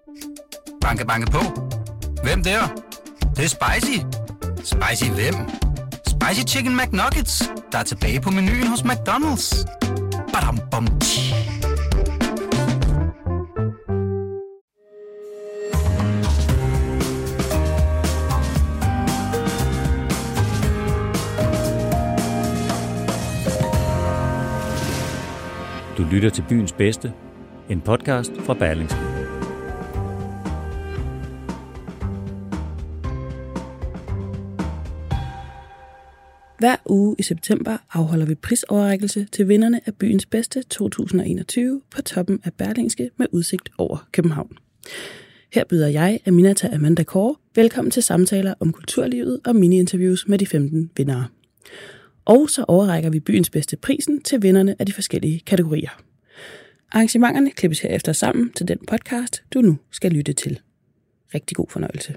Banke, banke på. Hvem der? Det er spicy. Spicy hvem? Spicy Chicken McNuggets, der er tilbage på menuen hos McDonald's. Badum, bom, tji. Du lytter til Byens Bedste, en podcast fra Berlingske. Hver uge i september afholder vi prisoverrækkelse til vinderne af Byens Bedste 2021 på toppen af Berlingske med udsigt over København. Her byder jeg, Aminata Amanda Kåre, velkommen til samtaler om kulturlivet og mini-interviews med de 15 vindere. Og så overrækker vi Byens Bedste prisen til vinderne af de forskellige kategorier. Arrangementerne klippes herefter sammen til den podcast, du nu skal lytte til. Rigtig god fornøjelse.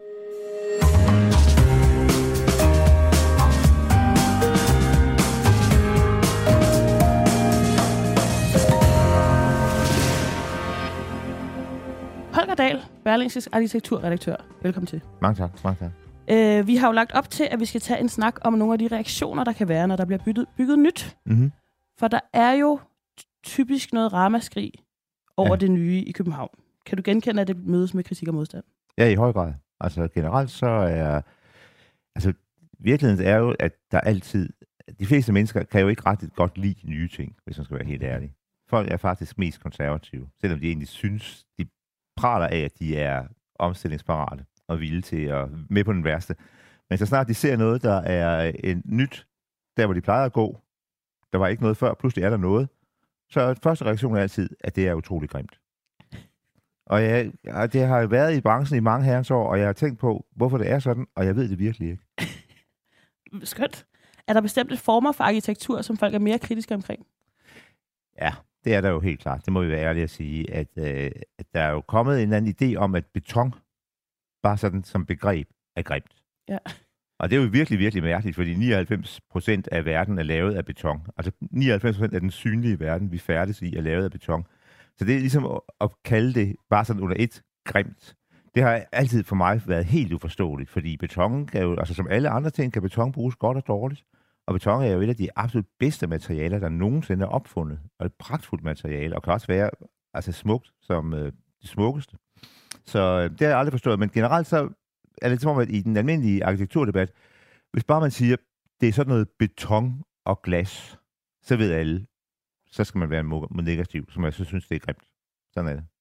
Holger Dahl, Berlingskes arkitekturredaktør. Velkommen til. Mange tak. Mange tak. Vi har jo lagt op til, at vi skal tage en snak om nogle af de reaktioner, der kan være, når der bliver bygget nyt. Mm-hmm. For der er jo typisk noget ramaskrig over det nye i København. Kan du genkende, at det mødes med kritik og modstand? Ja, i høj grad. Altså generelt så er... Altså virkeligheden er jo, at der altid... De fleste mennesker kan jo ikke ret godt lide nye ting, hvis man skal være helt ærlig. Folk er faktisk mest konservative, selvom de egentlig synes, de praler af, at de er omstillingsparate og villige til at med på den værste. Men så snart de ser noget, der er en nyt, der hvor de plejer at gå, der var ikke noget før, pludselig er der noget, så første reaktion er altid, at det er utroligt grimt. Og det har været i branchen i mange herrens år, og jeg har tænkt på, hvorfor det er sådan, og jeg ved det virkelig ikke. Skønt. Er der bestemte former for arkitektur, som folk er mere kritiske omkring? Ja, det er der jo helt klart. Det må vi være ærlige at sige, at der er jo kommet en eller anden idé om, at beton, bare sådan som begreb, er grimt. Ja. Og det er jo virkelig, virkelig mærkeligt, fordi 99% af verden er lavet af beton. Altså 99% af den synlige verden, vi færdes i, er lavet af beton. Så det er ligesom at kalde det bare sådan under et grimt. Det har altid for mig været helt uforståeligt, fordi beton kan jo, altså som alle andre ting, kan beton bruges godt og dårligt. Og beton er jo et af de absolut bedste materialer, der nogensinde er opfundet. Og et pragtfuldt materiale, og kan også være altså smukt som det smukkeste. Så det har jeg aldrig forstået. Men generelt så er det som om, at i den almindelige arkitekturdebat, hvis bare man siger, det er sådan noget beton og glas, så ved alle, så skal man være negativ, som jeg så synes, det er grimt. Sådan er det.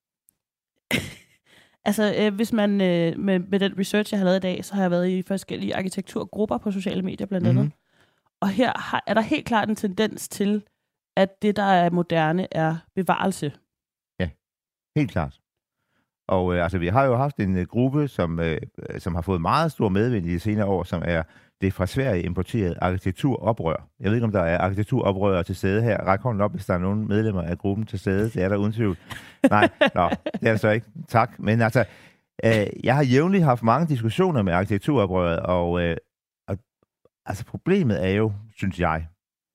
Altså, hvis man med den research, jeg har lavet i dag, så har jeg været i forskellige arkitekturgrupper på sociale medier blandt andet. Mm-hmm. Og her er der helt klart en tendens til, at det, der er moderne, er bevarelse. Ja, helt klart. Og altså, vi har jo haft en gruppe, som har fået meget stor medvind i de senere år, som er det fra Sverige importerede arkitekturoprør. Jeg ved ikke, om der er arkitekturoprørere til stede her. Ræk hånden op, hvis der er nogen medlemmer af gruppen til stede. Det er der uden tvivl. Nej, det er der så ikke. Tak. Men altså, jeg har jævnligt haft mange diskussioner med arkitekturoprøret, og altså problemet er jo, synes jeg,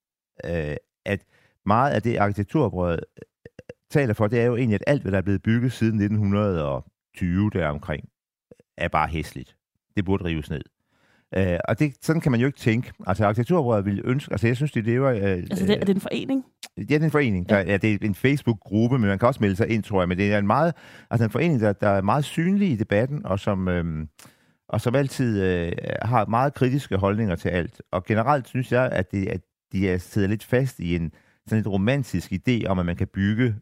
at meget af det arkitekturoprøret taler for, det er jo egentlig, at alt, hvad der er blevet bygget siden 1920 deromkring, er bare hæsligt. Det burde rives ned. Og sådan kan man jo ikke tænke. Altså arkitekturoprøret vil ønske, altså jeg synes, det lever... Altså er det en forening? Ja, det er en forening. Ja. Det er en Facebook-gruppe, men man kan også melde sig ind, tror jeg. Men det er en forening, der er meget synlig i debatten, og som altid har meget kritiske holdninger til alt. Og generelt synes jeg, at de sidder lidt fast i sådan et romantisk idé om, at man kan bygge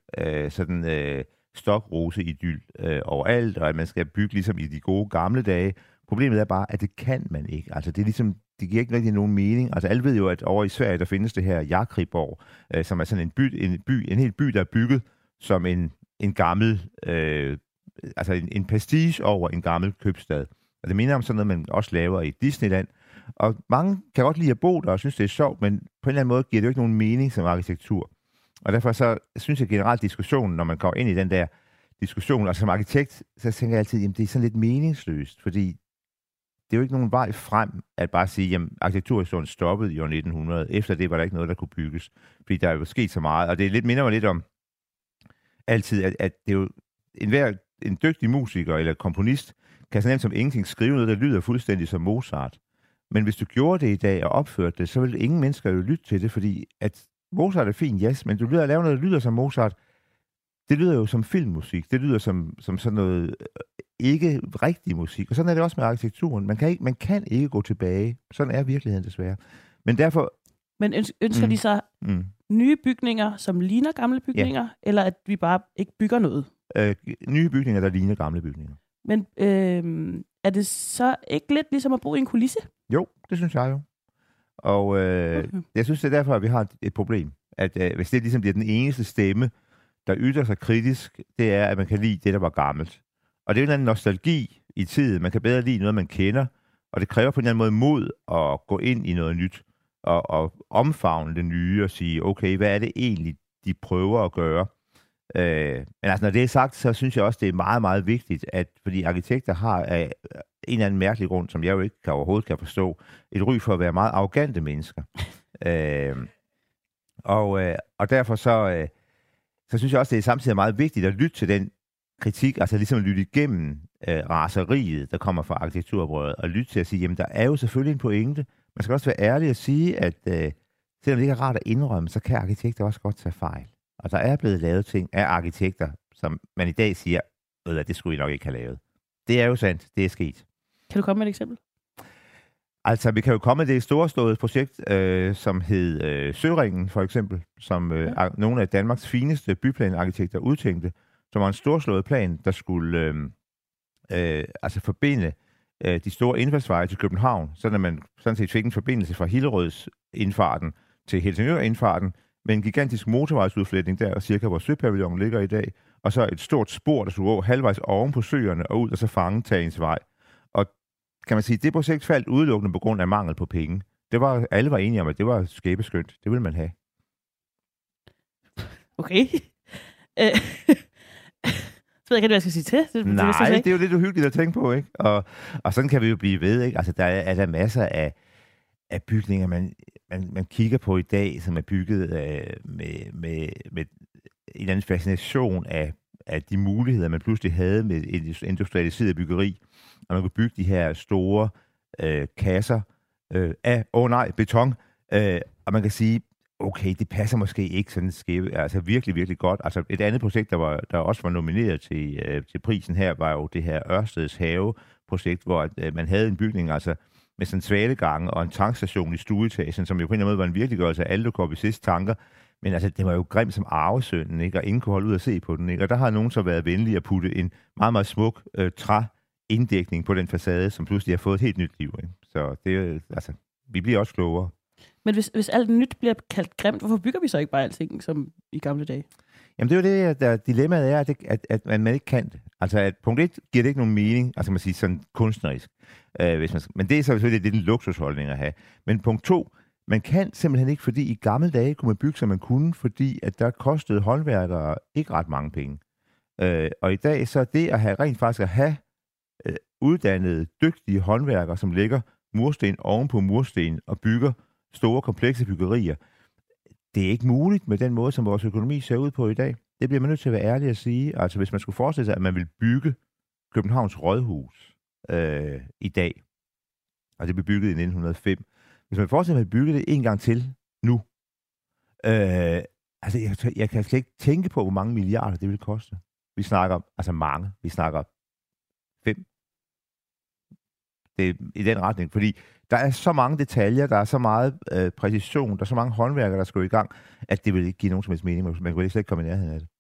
stokrose-idyl overalt, og at man skal bygge ligesom i de gode gamle dage. Problemet er bare, at det kan man ikke. Altså det er ligesom, det giver ikke rigtig nogen mening. Altså alle ved jo, at over i Sverige, der findes det her Jakriborg, som er sådan en hel by, der er bygget som en gammel, altså en pastiche over en gammel købstad. Og det minder om sådan noget, man også laver i Disneyland. Og mange kan godt lide at bo der og synes, det er sjovt, men på en eller anden måde giver det jo ikke nogen mening som arkitektur. Og derfor så synes jeg generelt diskussionen, når man går ind i den der diskussion, altså som arkitekt, så tænker jeg altid, jamen det er sådan lidt meningsløst, fordi det er jo ikke nogen vej frem at bare sige, jamen arkitekturhistorien stoppede i år 1900. Efter det var der ikke noget, der kunne bygges, fordi der er jo sket så meget. Og det minder mig lidt om altid, at det er jo enhver en dygtig musiker eller komponist kan så nemt som ingenting skrive noget, der lyder fuldstændig som Mozart. Men hvis du gjorde det i dag og opførte det, så ville ingen mennesker jo lytte til det, fordi at Mozart er fint, yes, men du lyder at lave noget, der lyder som Mozart. Det lyder jo som filmmusik. Det lyder som sådan noget ikke rigtig musik. Og sådan er det også med arkitekturen. Man kan ikke gå tilbage. Sådan er virkeligheden desværre. Men derfor... Men ønsker de så nye bygninger, som ligner gamle bygninger, eller at vi bare ikke bygger noget? Nye bygninger, der ligner gamle bygninger. Men er det så ikke lidt ligesom at bo i en kulisse? Jo, det synes jeg jo. Og jeg synes, det er derfor, at vi har et problem. At hvis det ligesom bliver den eneste stemme, der ytrer sig kritisk, det er, at man kan lide det, der var gammelt. Og det er en eller anden nostalgi i tiden. Man kan bedre lide noget, man kender, og det kræver på en eller anden måde mod at gå ind i noget nyt, og omfavne det nye og sige, okay, hvad er det egentlig, de prøver at gøre? Men altså, når det er sagt, så synes jeg også, det er meget, meget vigtigt, at fordi arkitekter har af en eller anden mærkelig grund, som jeg jo ikke overhovedet kan forstå, et ry for at være meget arrogante mennesker. Og derfor så synes jeg også, det er samtidig meget vigtigt at lytte til den kritik, altså ligesom at lytte igennem raseriet, der kommer fra arkitekturoprøret, og lytte til at sige, jamen der er jo selvfølgelig en pointe. Man skal også være ærlig og sige, at selvom det ikke er rart at indrømme, så kan arkitekter også godt tage fejl. Og der er blevet lavet ting af arkitekter, som man i dag siger, at det skulle I nok ikke have lavet. Det er jo sandt, det er sket. Kan du komme med et eksempel? Altså, vi kan jo komme med det storslåede projekt, som hed Søringen, for eksempel, som nogle af Danmarks fineste byplanarkitekter udtænkte, som var en storslået plan, der skulle forbinde de store indfaldsveje til København, så at man sådan set fik en forbindelse fra Hillerøds indfarten til Helsingør indfarten, med en gigantisk motorvejsudflætning der, cirka hvor Søpavillon ligger i dag, og så et stort spor, der skulle gå halvvejs oven på søerne og ud og så fange Tagens Vej. Og kan man sige, det projekt faldt udelukkende på grund af mangel på penge. Alle var enige om, at det var skæbeskyndt. Det ville man have. Okay. Så ved jeg ikke, hvad jeg skal sige til. Det er jo lidt uhyggeligt at tænke på, ikke? Og sådan kan vi jo blive ved, ikke? Altså, der er masser af bygninger, man kigger på i dag, som er bygget med en eller anden fascination af de muligheder, man pludselig havde med et industrialiseret byggeri. Og man kunne bygge de her store kasser af, beton. Og man kan sige, okay, det passer måske ikke sådan skæve, altså virkelig, virkelig godt. Altså et andet projekt, der også var nomineret til prisen her, var jo det her Ørsteds Have-projekt, hvor man havde en bygning, altså med sådan en svalegang og en tankstation i stueetagen, som jo på en eller anden måde var en virkeliggørelse af alle Le Corbusiers tanker. Men altså, det var jo grimt som arvesønnen, ikke? Og ingen kunne holde ud at se på den, ikke? Og der har nogen så været venlige at putte en meget, meget smuk træinddækning på den facade, som pludselig har fået et helt nyt liv, ikke? Så det altså, vi bliver også klogere. Men hvis alt nyt bliver kaldt grimt, hvorfor bygger vi så ikke bare alting som i gamle dage? Jamen det er jo det, der dilemmaet er, at man ikke kan det. Altså at punkt 1 giver det ikke nogen mening, altså man siger sådan kunstnerisk. Men det er så selvfølgelig lidt en luksusholdning at have. Men punkt 2, man kan simpelthen ikke, fordi i gamle dage kunne man bygge, som man kunne, fordi at der kostede håndværkere ikke ret mange penge. Og i dag så det at have rent faktisk at have uddannede, dygtige håndværkere, som lægger mursten oven på mursten og bygger store, komplekse byggerier, det er ikke muligt med den måde, som vores økonomi ser ud på i dag. Det bliver man nødt til at være ærlig at sige. Altså hvis man skulle forestille sig, at man vil bygge Københavns Rådhus i dag, og det blev bygget i 1905. Hvis man forestiller sig, at man bygge det en gang til nu, altså jeg kan slet ikke tænke på, hvor mange milliarder det vil koste. Vi snakker altså mange. Vi snakker 5. Det er i den retning, fordi der er så mange detaljer, der er så meget præcision, der er så mange håndværkere, der skal gå i gang, at det vil ikke give nogen som helst mening. Man kan slet ikke komme i nærheden af det.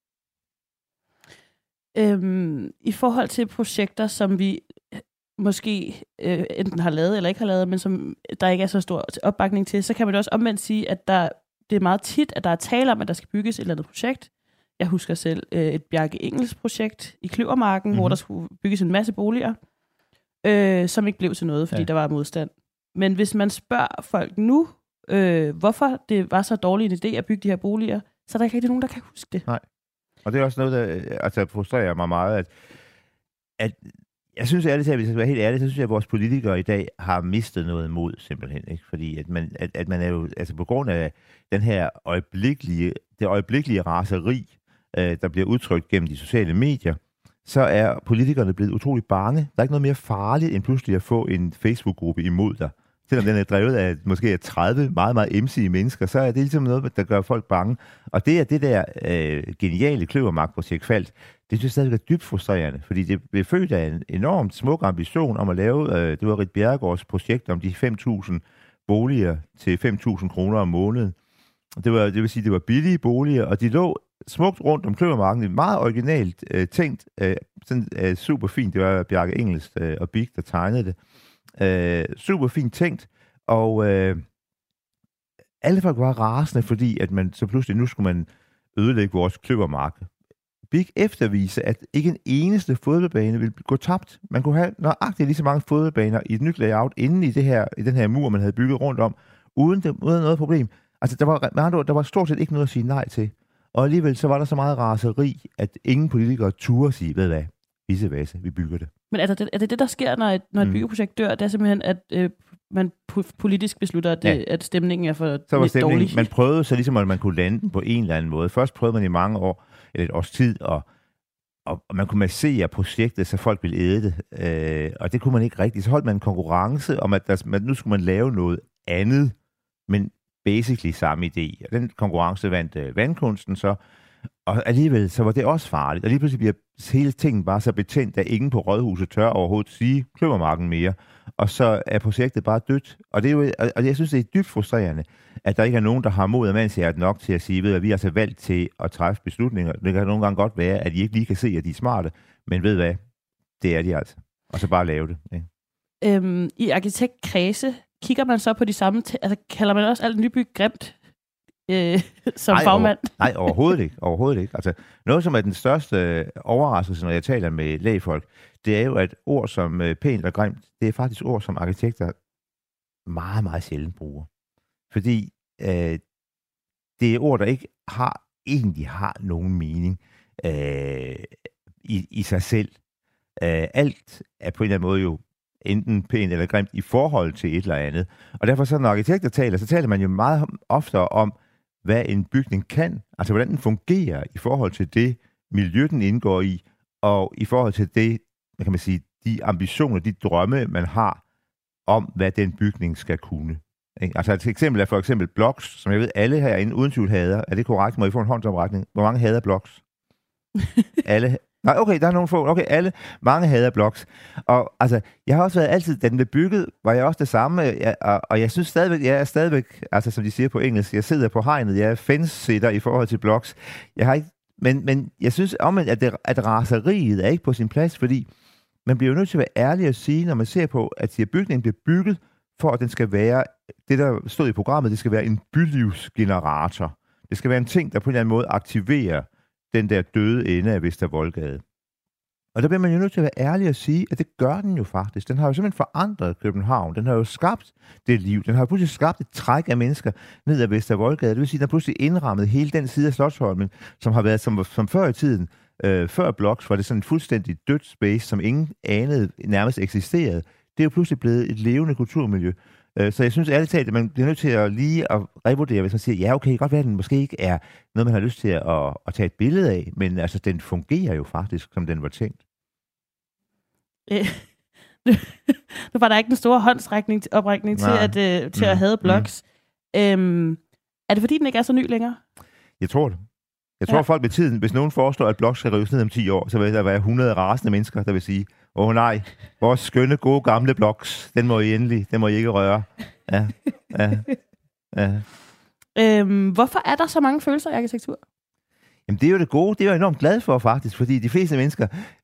I forhold til projekter, som vi måske enten har lavet eller ikke har lavet, men som der ikke er så stor opbakning til, så kan man også omvendt sige, at det er meget tit, at der er tale om, at der skal bygges et eller andet projekt. Jeg husker selv et Bjarke Ingels projekt i Kløvermarken, hvor der skulle bygges en masse boliger, som ikke blev til noget, fordi der var modstand. Men hvis man spørger folk nu, hvorfor det var så dårlig en idé at bygge de her boliger, så er der ikke rigtig nogen, der kan huske det. Nej. Og det er også noget, der frustrerer mig meget, at jeg synes ærligt, at hvis jeg skal være helt ærlig, så synes jeg, at vores politikere i dag har mistet noget mod, simpelthen. Ikke? Fordi at man er jo, altså på grund af den her øjeblikkelige raseri, der bliver udtrykt gennem de sociale medier, så er politikerne blevet utrolig bange. Der er ikke noget mere farligt, end pludselig at få en Facebook-gruppe imod dig. Selvom den er drevet af måske 30 meget, meget emsige mennesker, så er det ligesom noget, der gør folk bange. Og det er det der geniale Kløvermark-projekt Faldt. Det synes jeg stadig er dybt frustrerende, fordi det blev født af en enormt smuk ambition om at lave, det var Ritt Bjerregaards projekt om de 5.000 boliger til 5.000 kroner om måneden. Det vil sige, det var billige boliger, og de lå smukt rundt om Kløvermarken. Meget originalt tænkt, sådan super fint. Det var Bjarke Ingels og Big, der tegnede det. Super fint tænkt, og alle folk var rasende, fordi at man så pludselig, nu skulle man ødelægge vores Kløvermark. Big eftervise, at ikke en eneste fodboldbane ville gå tabt. Man kunne have nøjagtigt lige så mange fodboldbaner i et nyt layout inde i den her mur, man havde bygget rundt om, uden noget problem. Altså, der var stort set ikke noget at sige nej til. Og alligevel så var der så meget raseri, at ingen politikere turde sige, ved hvad, vissevasse, vi bygger det. Men er det, der sker, når et byggeprojekt dør? Det er simpelthen, at man politisk beslutter, at stemningen er for så var lidt dårlig? Man prøvede så ligesom, at man kunne lande den på en eller anden måde. Først prøvede man i mange år, eller et års tid, og man kunne massere projektet, så folk ville æde det. Og det kunne man ikke rigtigt. Så holdt man en konkurrence om, at nu skulle man lave noget andet, men basically samme idé. Og den konkurrence vandt vandkunsten så. Og alligevel, så var det også farligt. Og lige pludselig bliver hele tingen bare så betændt, at ingen på Rådhuset tør overhovedet sige Kløvermarken mere. Og så er projektet bare dødt. Og det er jo, og jeg synes, det er dybt frustrerende, at der ikke er nogen, der har mod af mandshjert nok til at sige, at vi er altså valgt til at træffe beslutninger. Det kan nogle gange godt være, at de ikke lige kan se, at de er smarte. Men ved hvad? Det er de altså. Og så bare lave det. Ikke? I arkitektkredse kigger man så på de samme... kalder man også alt nybyg grimt? Som fagmand? Nej, overhovedet ikke. Altså, noget, som er den største overraskelse, når jeg taler med lægfolk, det er jo, at ord som pænt og grimt, det er faktisk ord, som arkitekter meget, meget sjældent bruger. Fordi det er ord, der ikke egentlig har nogen mening i sig selv. Alt er på en eller anden måde jo enten pænt eller grimt i forhold til et eller andet. Og derfor, så når arkitekter taler, så taler man jo meget oftere om, hvad en bygning kan, altså hvordan den fungerer i forhold til det miljø, den indgår i, og i forhold til det, hvad kan man sige, de ambitioner, de drømme, man har om, hvad den bygning skal kunne. Ikke? Altså et eksempel er for eksempel Bloks, som jeg ved, alle herinde uden tvivl hader. Er det korrekt? Må I få en håndsoprækning? Hvor mange hader Bloks? Alle. Nej, okay, der er nogle få. Okay, mange hader Bloks. Og altså, jeg har også været altid, da den blev bygget, var jeg også det samme, og jeg synes stadigvæk, jeg er stadigvæk, altså som de siger på engelsk, jeg sidder på hegnet, jeg er fence-sitter i forhold til Bloks. Jeg har ikke, men jeg synes omvendt, at raseriet er ikke på sin plads, fordi man bliver jo nødt til at være ærlig at sige, når man ser på, at bygningen bliver bygget, for at den skal være, det der stod i programmet, det skal være en bylivsgenerator. Det skal være en ting, der på en eller anden måde aktiverer den der døde ende af Vester Voldgade. Og der bliver man jo nødt til at være ærlig og sige, at det gør den jo faktisk. Den har jo simpelthen forandret København. Den har jo skabt det liv. Den har jo pludselig skabt et træk af mennesker ned ad Vester Voldgade. Det vil sige, at den har pludselig indrammet hele den side af Slotsholmen, som har været som før i tiden. Før Bloks var det sådan et fuldstændig dødt space, som ingen anede nærmest eksisterede. Det er jo pludselig blevet et levende kulturmiljø. Så jeg synes ærligt talt, at man bliver nødt til at lige at revurdere, hvis man siger, ja okay, godt være, at den måske ikke er noget, man har lyst til at tage et billede af, men altså, den fungerer jo faktisk, som den var tænkt. Nu var der ikke en stor håndsoprækning til at have Bloks. Er det fordi, den ikke er så ny længere? Jeg tror det. Jeg tror, folk med tiden, hvis nogen forestår, at Bloks skal rives ned om 10 år, så vil der være 100 rasende mennesker, der vil sige, nej, vores skønne, gode, gamle Bloks, den må I ikke røre. Ja. Hvorfor er der så mange følelser i arkitektur? Jamen, det er jo det gode. Det er jeg enormt glad for, faktisk, fordi de fleste mennesker,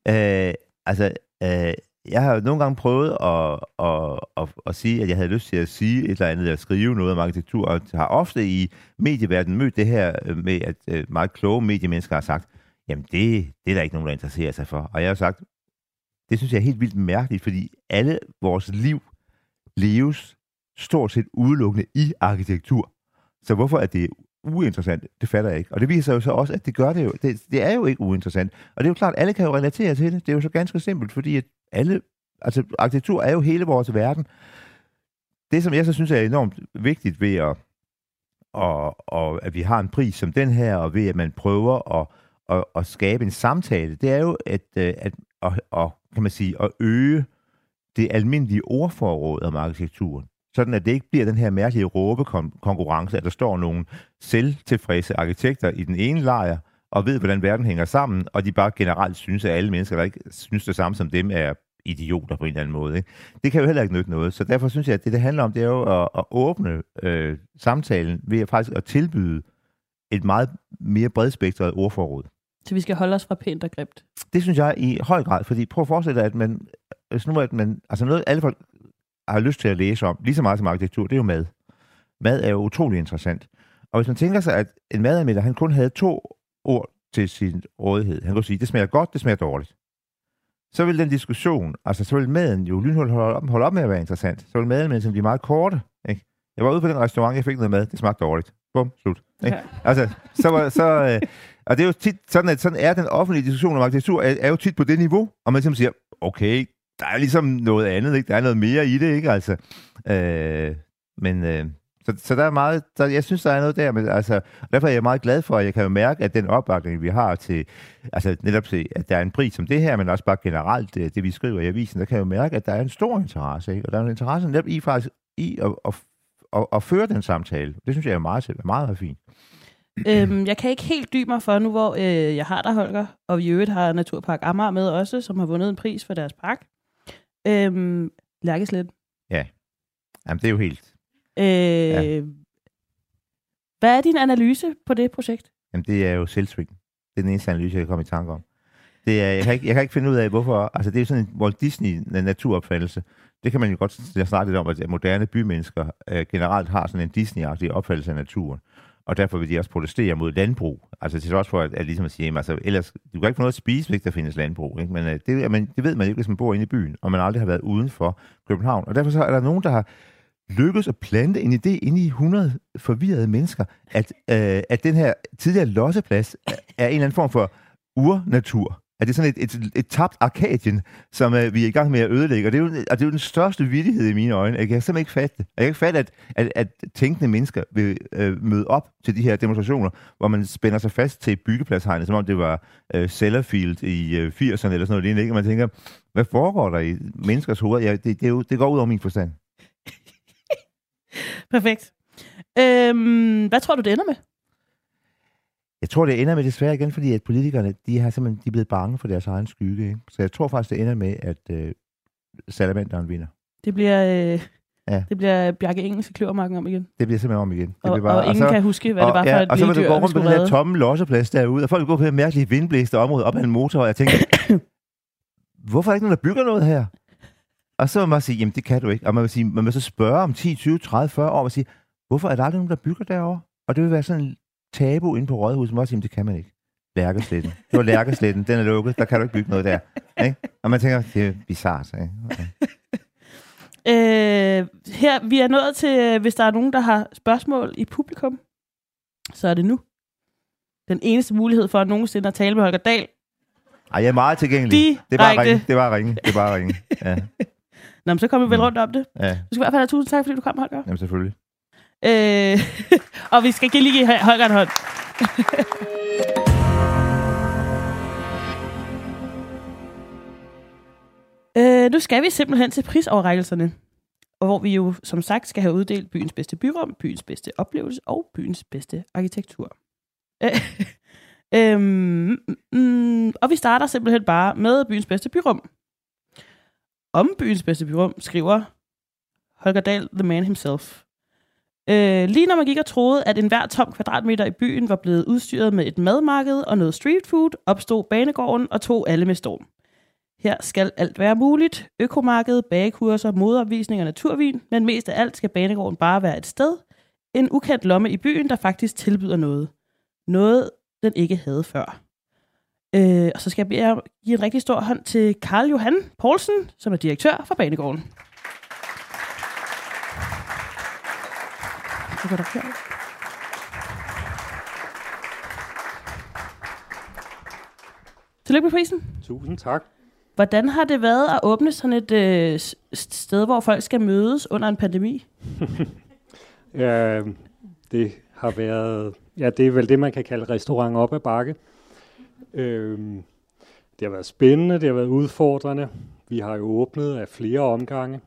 jeg har nogle gange prøvet at sige, at jeg havde lyst til at sige et eller andet, eller skrive noget om arkitektur, og har ofte i medieverdenen mødt det her med, at meget kloge mediemennesker har sagt, jamen det er der ikke nogen, der interesserer sig for. Og jeg har sagt, det synes jeg er helt vildt mærkeligt, fordi alle vores liv leves stort set udelukkende i arkitektur. Så hvorfor er det uinteressant? Det fatter jeg ikke. Og det viser jo så også, at det gør det jo. Det er jo ikke uinteressant. Og det er jo klart, at alle kan jo relatere til det. Det er jo så ganske simpelt, fordi at arkitektur er jo hele vores verden. Det, som jeg så synes er enormt vigtigt ved at vi har en pris som den her, og ved at man prøver at skabe en samtale, det er jo kan man sige, at øge det almindelige ordforråd om arkitekturen. Sådan at det ikke bliver den her mærkelige råbekonkurrence, at der står nogle selvtilfredse arkitekter i den ene lejr, og ved, hvordan verden hænger sammen, og de bare generelt synes, at alle mennesker, der ikke synes det samme som dem, er idioter på en eller anden måde. Ikke? Det kan jo heller ikke nytte noget. Så derfor synes jeg, at det handler om, det er jo at åbne samtalen ved faktisk at tilbyde et meget mere bredspektret ordforråd. Så vi skal holde os fra pænt og grimt? Det synes jeg i høj grad, fordi prøv at forestille dig, at noget alle folk har lyst til at læse om, lige så meget som arkitektur, det er jo mad. Mad er jo utrolig interessant. Og hvis man tænker sig, at en madanmelder, han kun havde 2 ord til sin rådighed. Han kunne sige, det smager godt, det smager dårligt. Så vil den diskussion, så vil maden jo lynhurtigt holde op med at være interessant. Så vil maden blive meget korte. Ikke? Jeg var ude på den restaurant, jeg fik noget mad, det smagte dårligt. Bum, slut. Ikke? Ja. Og det er jo tit sådan er den offentlige diskussion om arkitektur er jo tit på det niveau, og man simpelthen siger, okay, der er ligesom noget andet, ikke? Der er noget mere i det, ikke? Altså, så der er meget, jeg synes, der er noget der, men derfor er jeg meget glad for, at jeg kan jo mærke, at den opbakning, vi har til, netop til, at der er en pris som det her, men også bare generelt det, vi skriver i avisen, der kan jeg jo mærke, at der er en stor interesse, ikke? Og der er en interesse netop i at føre den samtale. Det synes jeg er meget, meget fint. Jeg kan ikke helt dybe mig for nu, hvor jeg har der, Holger, og vi i øvrigt har Naturpark Amager med også, som har vundet en pris for deres park. Lærkesletten. Ja. Jamen, det er jo helt... Hvad er din analyse på det projekt? Jamen, det er jo selvsving. Det er den eneste analyse, jeg kan komme i tanke om. Det er, jeg kan ikke finde ud af, hvorfor... det er jo sådan en Walt Disney-naturopfattelse. Det kan man jo godt snakke lidt om, at moderne bymennesker generelt har sådan en Disney-agtig opfattelse af naturen. Og derfor vil de også protestere mod landbrug. Til trods for, at ligesom at sige, ellers, du kan ikke få noget at spise, hvis der findes landbrug. Ikke? Men det ved man ikke, hvis man bor inde i byen, og man aldrig har været uden for København. Og derfor så er der nogen, der har lykkes at plante en idé inde i 100 forvirrede mennesker, at den her tidligere losseplads er en eller anden form for urnatur. At det er sådan et tabt Arkadien, som vi er i gang med at ødelægge. Og det er jo den største vittighed i mine øjne. Jeg kan simpelthen ikke fatte det. Jeg kan ikke fatte, at tænkende mennesker vil møde op til de her demonstrationer, hvor man spænder sig fast til byggepladshegnet, som om det var Sellafield i 80'erne eller sådan noget lignende. Og man tænker, hvad foregår der i menneskers hoveder? Ja, det går ud over min forstand. Perfekt. Hvad tror du, det ender med? Jeg tror, det ender med desværre igen, fordi at politikerne, de er blevet bange for deres egen skygge. Ikke? Så jeg tror faktisk, det ender med, at salamanderen vinder. Det bliver Bjarke Engels i Kløvermarken om igen. Det bliver simpelthen om igen. Og ingen kan huske, hvad det var for et lille dyr, og så vil du gå rundt på den her tomme losseplads derude, og folk vil gå på det mærkelige vindblæste område op ad en motor, og jeg tænker, hvorfor er der ikke nogen, der bygger noget her? Og så vil man sige, jamen det kan du ikke. Og man vil så spørge om 10, 20, 30, 40 år, og sige, hvorfor er der aldrig nogen, der bygger derovre? Og det vil være sådan en tabu inde på Rådhuset, man også sige, det kan man ikke. Lærkesletten. Det var Lærkesletten, den er lukket, der kan du ikke bygge noget der. Ikke? Og man tænker, det er bizarrt. Ikke? Okay. Her, vi er nået til, hvis der er nogen, der har spørgsmål i publikum, så er det nu. Den eneste mulighed for at nogensinde at tale med Holger Dahl. Ej, jeg er meget tilgængelig. Det er bare at ringe. Ja. Nå, men så kommer vi vel rundt om det. Ja. Du skal i hvert fald have tusind tak, fordi du kom, Holger. Jamen, selvfølgelig. Og vi skal lige give Holger en hånd. Nu skal vi simpelthen til prisoverrækkelserne, og hvor vi jo som sagt skal have uddelt byens bedste byrum, byens bedste oplevelse og byens bedste arkitektur. Og vi starter simpelthen bare med byens bedste byrum. Om byens bedste byrum skriver Holger Dahl, the man himself. Lige når man gik og troede, at enhver tom kvadratmeter i byen var blevet udstyret med et madmarked og noget street food, opstod banegården og tog alle med storm. Her skal alt være muligt. Økomarked, bagekurser, modeopvisning og naturvin, men mest af alt skal banegården bare være et sted. En ukendt lomme i byen, der faktisk tilbyder noget. Noget, den ikke havde før. Og så skal jeg give en rigtig stor hånd til Karl Johan Poulsen, som er direktør for banegården. Tillykke med prisen. Tusind tak. Hvordan har det været at åbne sådan et sted, hvor folk skal mødes under en pandemi? Det har været... Ja, det er vel det, man kan kalde restaurant op ad bakke. Det har været spændende, det har været udfordrende. Vi har jo åbnet af flere omgange.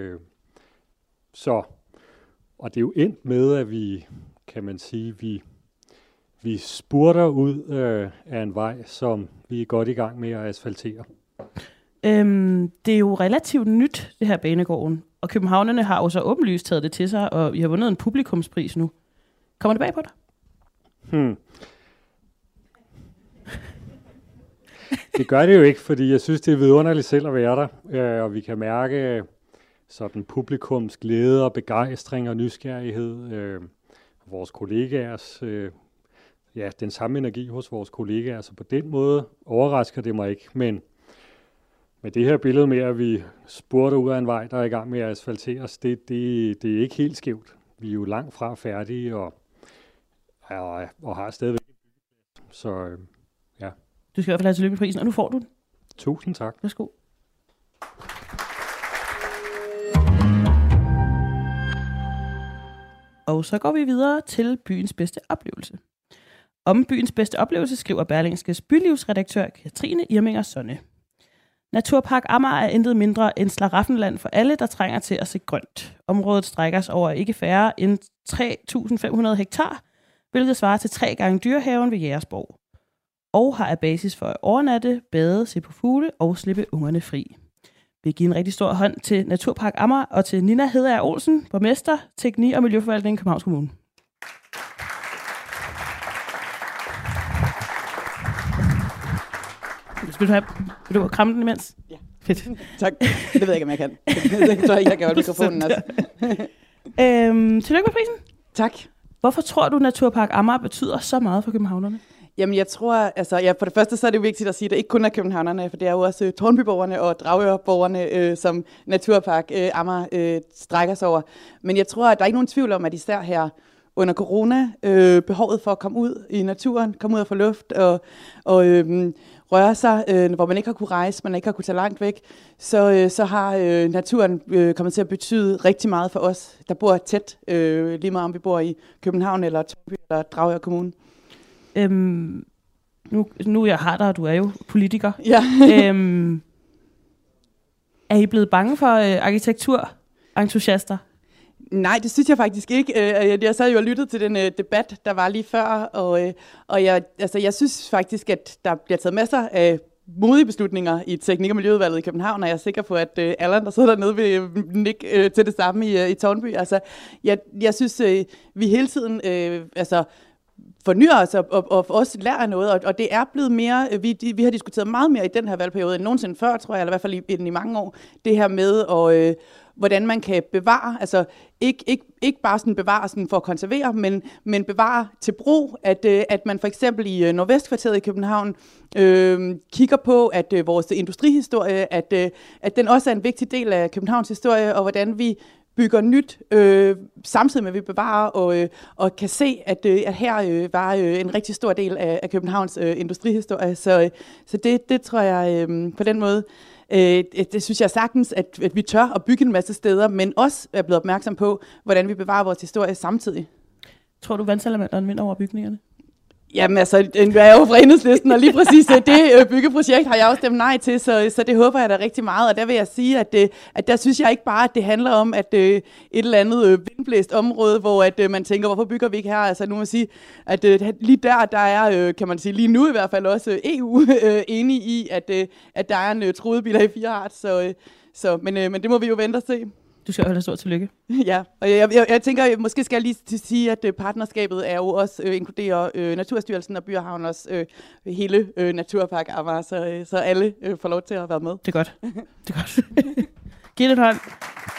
Og det er jo endt med, at vi, kan man sige, vi spurter ud af en vej, som vi er godt i gang med at asfaltere. Det er jo relativt nyt, det her banegården. Og københavnerne har jo så åbenlyst taget det til sig, og I har vundet en publikumspris nu. Kommer det bag på dig? Det gør det jo ikke, fordi jeg synes, det er vidunderligt selv at være der. Og vi kan mærke sådan publikums glæde og begejstring og nysgerrighed. Vores kollegaers, den samme energi hos vores kollegaer. Så på den måde overrasker det mig ikke, men med det her billede med, at vi spurter ud af en vej, der er i gang med at asfalteres, det er ikke helt skævt. Vi er jo langt fra færdige og har stadigvæk. Så ja. Du skal i hvert fald have tillykke med prisen, og nu får du den. Tusind tak. Værsgo. Og så går vi videre til byens bedste oplevelse. Om byens bedste oplevelse skriver Berlingskes bylivsredaktør Katrine Irminger Sonne. Naturpark Amager er intet mindre end slaraffenland for alle, der trænger til at se grønt. Området strækker sig over ikke færre end 3.500 hektar, hvilket svarer til 3 gange Dyrehaven ved Jægersborg. Og har af basis for at overnatte, bade, se på fugle og slippe ungerne fri. Vi giver en rigtig stor hånd til Naturpark Amager og til Nina Hedager Olsen, borgmester, teknik- og miljøforvaltning i Københavns Kommune. Vil du kramme den imens? Ja. Fedt. Tak. Det ved jeg ikke, om jeg kan. Det tror jeg kan holde mikrofonen også. Tillykke med prisen. Tak. Hvorfor tror du, Naturpark Amager betyder så meget for københavnerne? Jamen jeg tror, for det første så er det jo vigtigt at sige, at det ikke kun er københavnerne, for det er jo også Tårnbyborgerne og Dragørborgerne, som Naturpark Amager strækker sig over. Men jeg tror, at der er ikke nogen tvivl om, at især her under corona, behovet for at komme ud i naturen, komme ud og få luft og røre sig, hvor man ikke har kunne rejse, man ikke har kunne tage langt væk, så har naturen kommet til at betyde rigtig meget for os, der bor tæt, lige meget om vi bor i København eller Tårnby eller Dragør Kommune. Nu jeg har dig, og du er jo politiker. Ja. Er I blevet bange for arkitekturentusiaster? Nej, det synes jeg faktisk ikke. Jeg sad jo og lyttede til den debat, der var lige før, og jeg synes faktisk, at der bliver taget masser af modige beslutninger i teknik- og miljøudvalget i København, og jeg er sikker på, at Allan, der sidder dernede, vil nikke til det samme i Tårnby. Altså, jeg synes, vi hele tiden fornyer os og også lærer noget, og det er blevet mere, vi har diskuteret meget mere i den her valgperiode end nogensinde før, tror jeg, eller i hvert fald i mange år, det her med hvordan man kan bevare, altså ikke bare sådan bevare sådan for at konservere, men bevare til brug, at man for eksempel i Nordvestkvarteret i København kigger på, at vores industrihistorie, at den også er en vigtig del af Københavns historie, og hvordan vi bygger nyt, samtidig med at vi bevarer og kan se, at her var en rigtig stor del af Københavns industrihistorie. Så det tror jeg på den måde, det synes jeg sagtens, at vi tør at bygge en masse steder, men også er blevet opmærksom på, hvordan vi bevarer vores historie samtidig. Tror du, vandsalamanderen vinder over bygningerne? Jamen altså, jeg er jo fra Enhedslisten, og lige præcis det byggeprojekt har jeg også stemt nej til, så det håber jeg da rigtig meget. Og der vil jeg sige, at der synes jeg ikke bare, at det handler om, at et eller andet vindblæst område, hvor at man tænker, hvorfor bygger vi ikke her? Altså nu må jeg sige, at lige der er, kan man sige, lige nu i hvert fald også EU enige i, at der er en truet biler i 4 art, men det må vi jo vente og se. Du skal jo have stort tillykke. Ja, og jeg tænker, måske skal jeg lige sige, at partnerskabet er jo også inkluderer Naturstyrelsen og By & Havn også hele Naturpark Amager, så alle får lov til at være med. Det er godt. Det er godt. Giv det en hånd.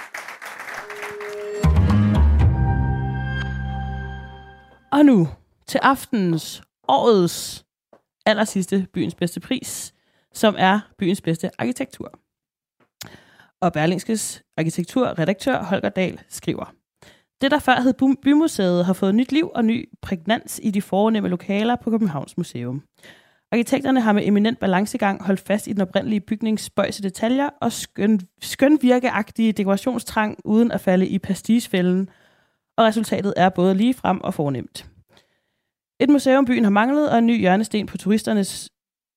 Og nu til årets allersidste byens bedste pris, som er byens bedste arkitektur. Og Berlingskes arkitekturredaktør Holger Dahl skriver: Det, der før hed Bymuseet, har fået nyt liv og ny prægnans i de fornemme lokaler på Københavns Museum. Arkitekterne har med eminent balancegang holdt fast i den oprindelige bygnings spøjse detaljer og skønvirkeagtige dekorationstrang uden at falde i pastisfælden, og resultatet er både ligefrem og fornemt. Et museum byen har manglet, og en ny hjørnesten på turisternes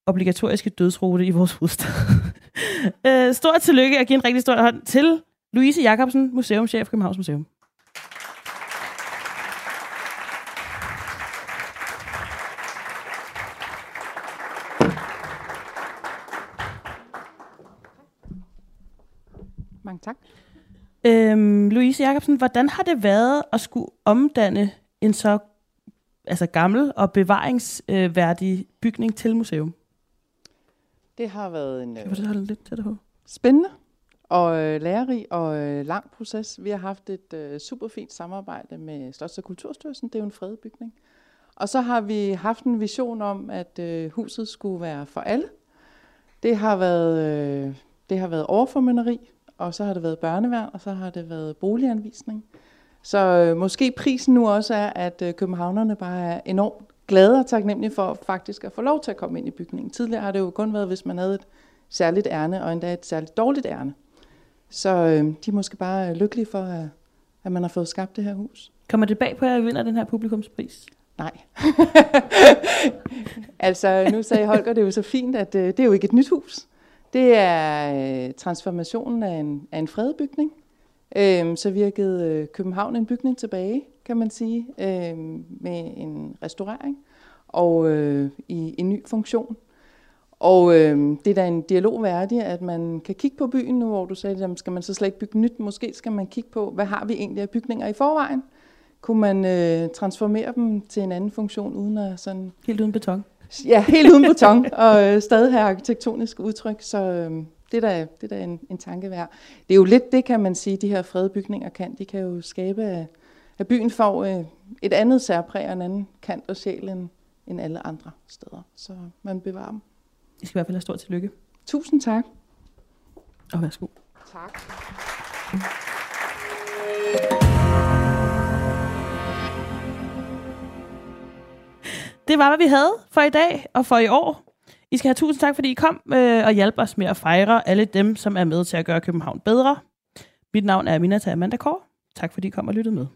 obligatoriske dødsrute i vores hovedstad. Stort tillykke og giv en rigtig stor hånd til Louise Jacobsen, museumschef Københavns Museum. Mange tak. Louise Jacobsen, hvordan har det været at skulle omdanne en så gammel og bevaringsværdig bygning til museum? Det har været en spændende og lærerig og lang proces. Vi har haft et super fint samarbejde med Slots- og Kulturstyrelsen. Det er jo en fredet bygning. Og så har vi haft en vision om, at huset skulle være for alle. Det har været overformynderi, og så har det været børneværn, og så har det været boliganvisning. Så måske prisen nu også er, at københavnerne bare er enormt glade og taknemmelige for faktisk at få lov til at komme ind i bygningen. Tidligere har det jo kun været, hvis man havde et særligt ærne, og endda et særligt dårligt ærne. Så de er måske bare lykkelige for, at man har fået skabt det her hus. Kommer det bag på, at jeg vinder den her publikumspris? Nej. Altså, nu sagde Holger, det er jo så fint, at det er jo ikke et nyt hus. Det er transformationen af en fredet bygning. Så vi har givet København en bygning tilbage, kan man sige, med en restaurering og i en ny funktion. Og det er da en dialog værdig, at man kan kigge på byen nu, hvor du sagde, at skal man så slet ikke bygge nyt? Måske skal man kigge på, hvad har vi egentlig af bygninger i forvejen? Kunne man transformere dem til en anden funktion uden at sådan... Helt uden beton? Ja, helt uden beton, og stadig have arkitektonisk udtryk, så det er da en tanke værd. Det er jo lidt det, kan man sige, de her fredede bygninger kan. De kan jo skabe, at byen får et andet særpræg og en anden kant og sjæl end alle andre steder, så man bevarer dem. I skal i hvert fald have stort tillykke. Tusind tak. Og værsgo. Tak. Det var, hvad vi havde for i dag og for i år. I skal have tusind tak, fordi I kom og hjalp os med at fejre alle dem, som er med til at gøre København bedre. Mit navn er Aminata Amanda Kåre. Tak fordi I kom og lyttede med.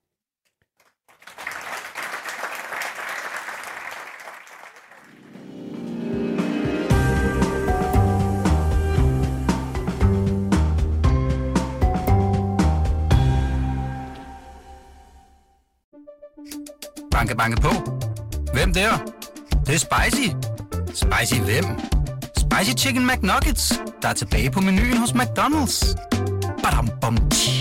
Banke, banke på. Hvem der? Det er spicy. Spicy hvem? Spicy Chicken McNuggets, der er tilbage på menuen hos McDonald's. Badum, bom, tji.